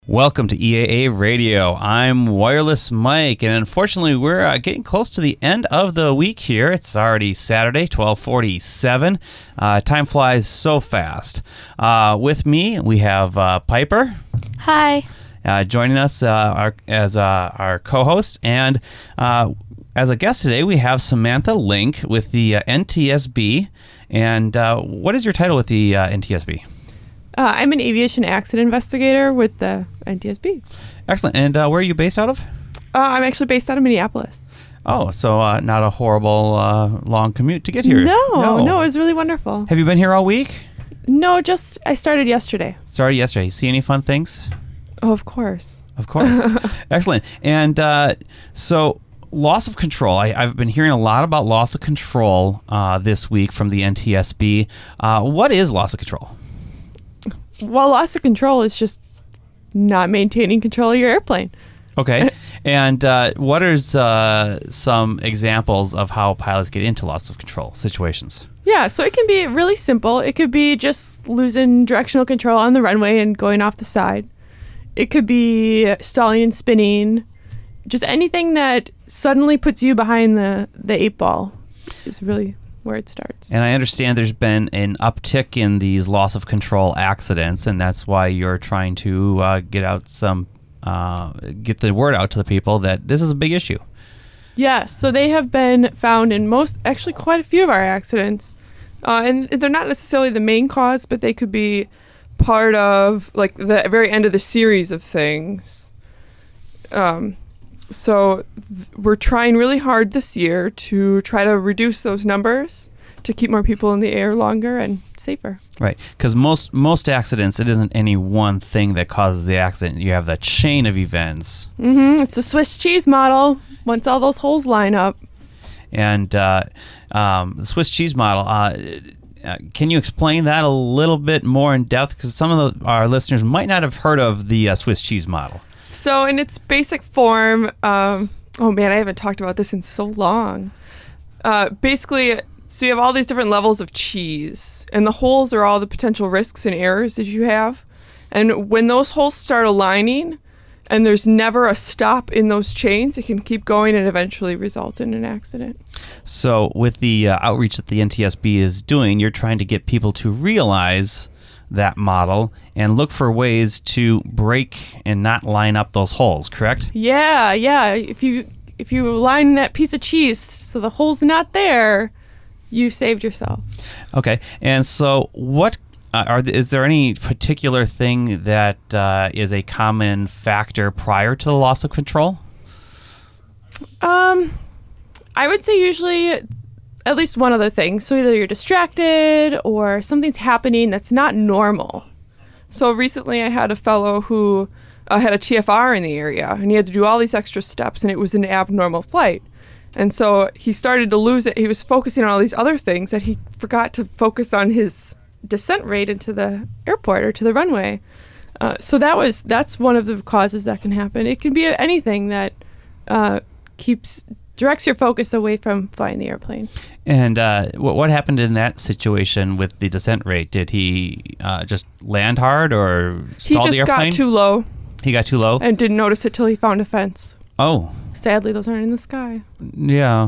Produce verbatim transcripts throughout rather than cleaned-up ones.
Welcome to E A A Radio. I'm Wireless Mike, and unfortunately, we're uh, getting close to the end of the week here. It's already Saturday, twelve forty-seven. Uh, time flies so fast. Uh, with me, we have uh, Piper. Hi. Uh, joining us uh, our, as uh, our co-host, and uh, as a guest today, we have Samantha Link with the uh, N T S B. And uh, what is your title with the uh, N T S B? Uh, I'm an aviation accident investigator with the N T S B. Excellent. And uh, where are you based out of? Uh, I'm actually based out of Minneapolis. Oh, so uh, not a horrible uh, long commute to get here. No, no, no, it was really wonderful. Have you been here all week? No, just I started yesterday. Started yesterday. See any fun things? Oh, of course. Of course. Excellent. And uh, so loss of control. I, I've been hearing a lot about loss of control uh, this week from the N T S B. Uh, what is loss of control? Well, loss of control is just not maintaining control of your airplane. Okay. And uh, what are uh, some examples of how pilots get into loss of control situations? Yeah, so it can be really simple. It could be just losing directional control on the runway and going off the side. It could be stalling and spinning. Just anything that suddenly puts you behind the, the eight ball is really where it starts. And I understand there's been an uptick in these loss of control accidents, and that's why you're trying to uh, get out some, uh, get the word out to the people that this is a big issue. Yeah, so they have been found in most, actually quite a few of our accidents. Uh, and they're not necessarily the main cause, but they could be part of like the very end of the series of things. Um, so th- we're trying really hard this year to try to reduce those numbers to keep more people in the air longer and safer. Right, because most most accidents, it isn't any one thing that causes the accident. You have the chain of events. Mm-hmm. It's a Swiss cheese model. Once all those holes line up. And uh, um, the Swiss cheese model, uh, uh, can you explain that a little bit more in depth? Because some of the, our listeners might not have heard of the uh, Swiss cheese model. So in its basic form, um, oh man, I haven't talked about this in so long. Uh, basically, so you have all these different levels of cheese, and the holes are all the potential risks and errors that you have. And when those holes start aligning, and there's never a stop in those chains, it can keep going and eventually result in an accident. So with the uh, outreach that the N T S B is doing, you're trying to get people to realize that model and look for ways to break and not line up those holes, correct? Yeah, yeah. If you if you line that piece of cheese so the hole's not there, you saved yourself. Okay. And so what uh, are the, is there any particular thing that uh, is a common factor prior to the loss of control? Um, I would say usually at least one other thing. So either you're distracted or something's happening that's not normal. So recently I had a fellow who uh, had a T F R in the area, and he had to do all these extra steps, and it was an abnormal flight. And so he started to lose it. He was focusing on all these other things that he forgot to focus on his descent rate into the airport or to the runway. Uh, so that was that's one of the causes that can happen. It can be anything that uh, keeps directs your focus away from flying the airplane. And uh, what what happened in that situation with the descent rate? Did he uh, just land hard or stall He the just airplane? got too low He got too low? and didn't notice it till he found a fence. Oh. Sadly, those aren't in the sky. Yeah.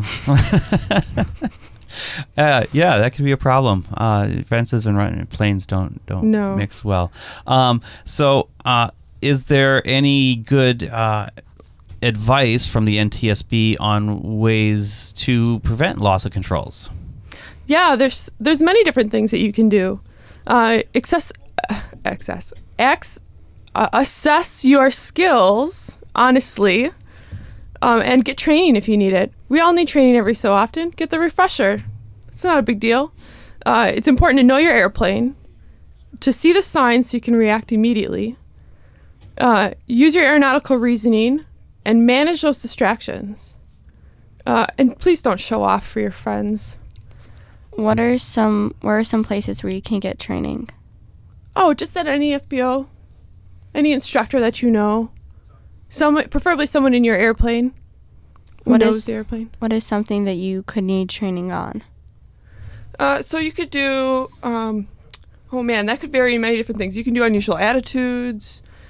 uh, yeah, that could be a problem. Uh, fences and run- planes don't don't No. mix well. Um, so uh, is there any good uh, advice from the N T S B on ways to prevent loss of controls? Yeah, there's there's many different things that you can do. Uh, access, uh, access, Ex, uh, assess your skills honestly, um, and get training if you need it. We all need training every so often. Get the refresher. It's not a big deal. Uh, it's important to know your airplane, to see the signs so you can react immediately. Uh, use your aeronautical reasoning and manage those distractions. Uh, and please don't show off for your friends. What are some where are some places where you can get training? Oh, just at any F B O, any instructor that you know, some preferably someone in your airplane who What knows is- the airplane. What is something that you could need training on? Uh, so you could do, um, oh man, that could vary in many different things. You can do unusual attitudes.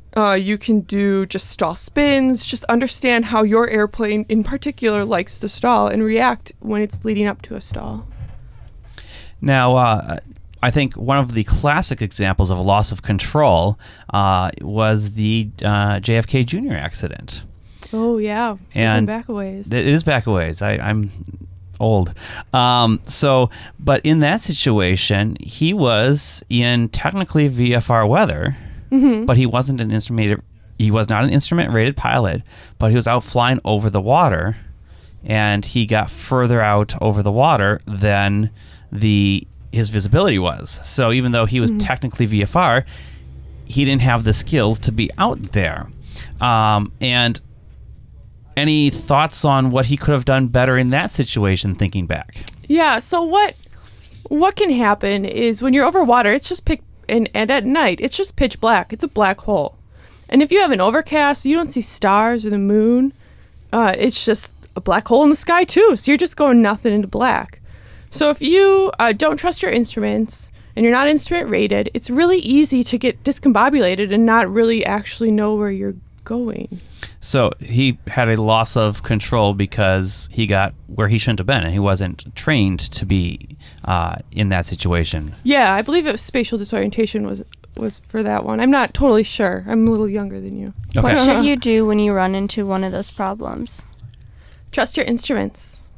Uh, you can do just stall spins, just understand how your airplane in particular likes to stall and react when it's leading up to a stall. Now, uh, I think one of the classic examples of a loss of control uh, was the uh, J F K Junior accident. Oh, yeah. And back a ways. It is back a ways. I, I'm old. Um, so, but in that situation, he was in technically V F R weather, mm-hmm. but he wasn't an instrument. He was not an instrument-rated pilot, but he was out flying over the water, and he got further out over the water than the his visibility was. So even though he was mm-hmm. technically V F R, he didn't have the skills to be out there. Um, and any thoughts on what he could have done better in that situation, thinking back? Yeah, so what what can happen is when you're over water, it's just pick, and, and at night, it's just pitch black. It's a black hole. And if you have an overcast, you don't see stars or the moon. Uh, it's just a black hole in the sky, too. So you're just going nothing into black. So if you uh, don't trust your instruments and you're not instrument rated, it's really easy to get discombobulated and not really actually know where you're going. So he had a loss of control because he got where he shouldn't have been, and he wasn't trained to be uh, in that situation. Yeah, I believe it was spatial disorientation was was for that one. I'm not totally sure. I'm a little younger than you. Okay. What should you do when you run into one of those problems? Trust your instruments.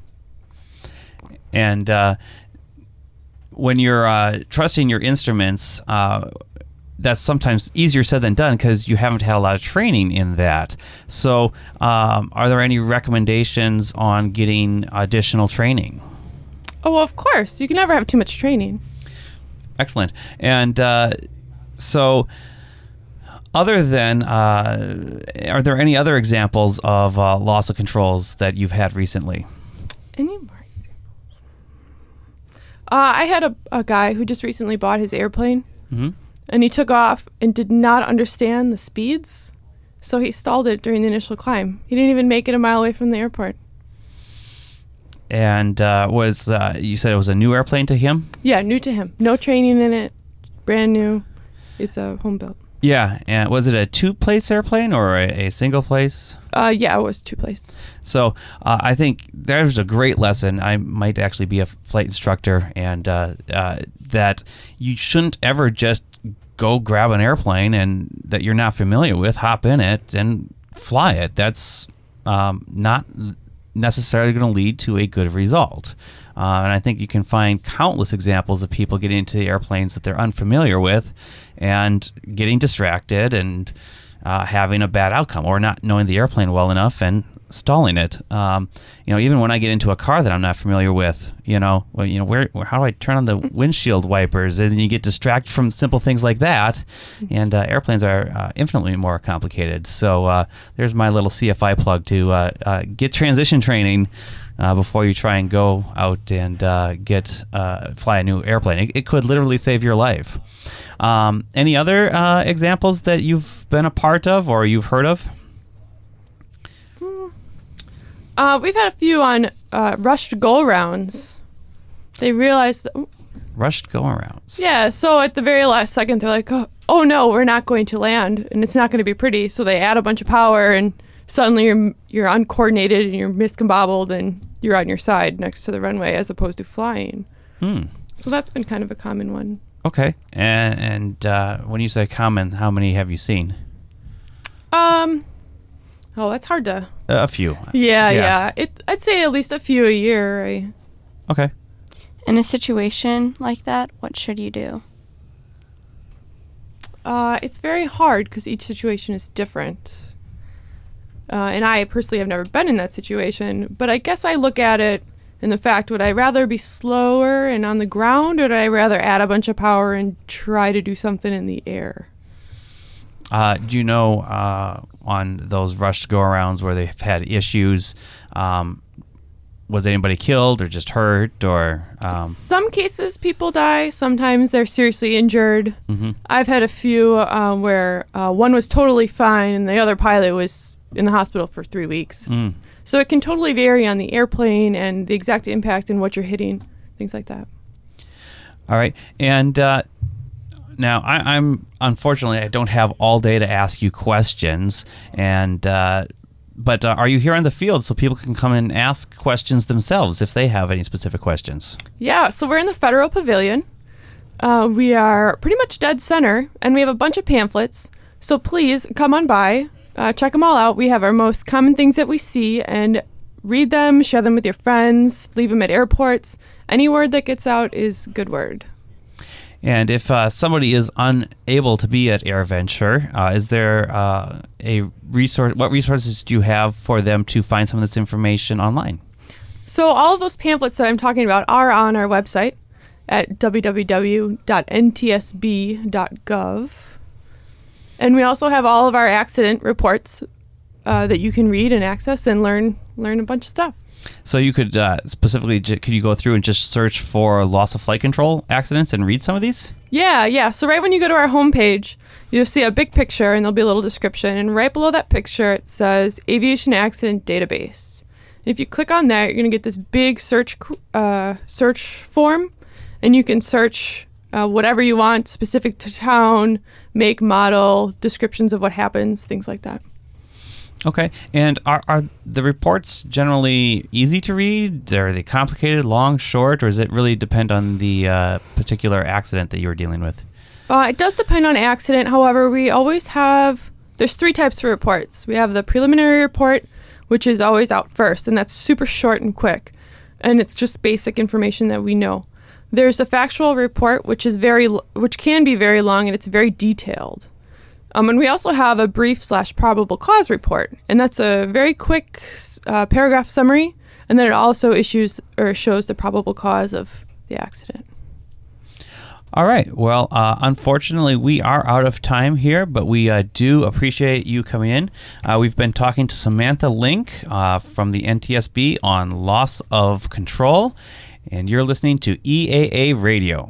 And uh, when you're uh, trusting your instruments, uh, that's sometimes easier said than done because you haven't had a lot of training in that. So um, are there any recommendations on getting additional training? Oh, well, of course. You can never have too much training. Excellent. And uh, so other than, uh, are there any other examples of uh, loss of controls that you've had recently? Any more examples? Uh, I had a, a guy who just recently bought his airplane. Mm-hmm. And he took off and did not understand the speeds, so he stalled it during the initial climb. He didn't even make it a mile away from the airport. And uh, was uh, you said it was a new airplane to him? Yeah, new to him. No training in it. Brand new. It's a home built. Yeah, and was it a two-place airplane or a, a single-place? Uh, yeah, it was two-place. So uh, I think there's a great lesson. I might actually be a flight instructor, and uh, uh, that you shouldn't ever just go grab an airplane and that you're not familiar with, hop in it, and fly it. That's um, not necessarily going to lead to a good result. Uh, and I think you can find countless examples of people getting into airplanes that they're unfamiliar with and getting distracted and uh, having a bad outcome, or not knowing the airplane well enough and stalling it. Um, you know, even when I get into a car that I'm not familiar with, you know, well, you know, where, where how do I turn on the windshield wipers? And then you get distracted from simple things like that. And uh, airplanes are uh, infinitely more complicated. So uh, there's my little C F I plug to uh, uh, get transition training uh, before you try and go out and uh, get uh, fly a new airplane. It, it could literally save your life. Um, any other uh, examples that you've been a part of or you've heard of? Uh, we've had a few on uh, rushed go-arounds. They realized that... Rushed go-arounds. Yeah, so at the very last second, they're like, oh, oh no, we're not going to land, and it's not going to be pretty. So they add a bunch of power, and suddenly you're you're uncoordinated, and you're miscombobbled, and you're on your side next to the runway as opposed to flying. Hmm. So that's been kind of a common one. Okay. And, and uh, when you say common, how many have you seen? Um... Oh, that's hard to... Uh, a few. Yeah, yeah. yeah. It, I'd say at least a few a year. I... Okay. In a situation like that, what should you do? Uh, it's very hard because each situation is different. Uh, and I personally have never been in that situation. But I guess I look at it in the fact, would I rather be slower and on the ground, or would I rather add a bunch of power and try to do something in the air? Uh, do you know uh, on those rushed go-arounds where they've had issues, um, was anybody killed or just hurt? Or um... Some cases people die. Sometimes they're seriously injured. Mm-hmm. I've had a few uh, where uh, one was totally fine and the other pilot was in the hospital for three weeks. Mm. So it can totally vary on the airplane and the exact impact and what you're hitting, things like that. All right. And... Uh, Now, I, I'm unfortunately I don't have all day to ask you questions, and uh, but uh, are you here on the field so people can come and ask questions themselves if they have any specific questions? Yeah, so we're in the Federal Pavilion. Uh, we are pretty much dead center, and we have a bunch of pamphlets. So please come on by, uh, check them all out. We have our most common things that we see, and read them, share them with your friends, leave them at airports. Any word that gets out is good word. And if uh, somebody is unable to be at AirVenture, uh, is there uh, a resource? What resources do you have for them to find some of this information online? So all of those pamphlets that I'm talking about are on our website at w w w dot n t s b dot gov. And we also have all of our accident reports uh, that you can read and access and learn learn a bunch of stuff. So you could uh, specifically, could you go through and just search for loss of flight control accidents and read some of these? Yeah, yeah. So right when you go to our homepage, you'll see a big picture and there'll be a little description. And right below that picture, it says Aviation Accident Database. And if you click on that, you're going to get this big search uh, search form, and you can search uh, whatever you want, specific to town, make, model, descriptions of what happens, things like that. Okay. And are, are the reports generally easy to read? Are they complicated, long, short, or does it really depend on the uh, particular accident that you were dealing with? Uh, it does depend on accident. However, we always have, there's three types of reports. We have the preliminary report, which is always out first, and that's super short and quick. And it's just basic information that we know. There's a factual report, which is very, which can be very long, and it's very detailed. Um, and we also have a brief slash probable cause report, and that's a very quick uh, paragraph summary, and then it also issues or shows the probable cause of the accident. All right. Well, uh, unfortunately, we are out of time here, but we uh, do appreciate you coming in. Uh, we've been talking to Samantha Link uh, from the N T S B on loss of control, and you're listening to E A A Radio.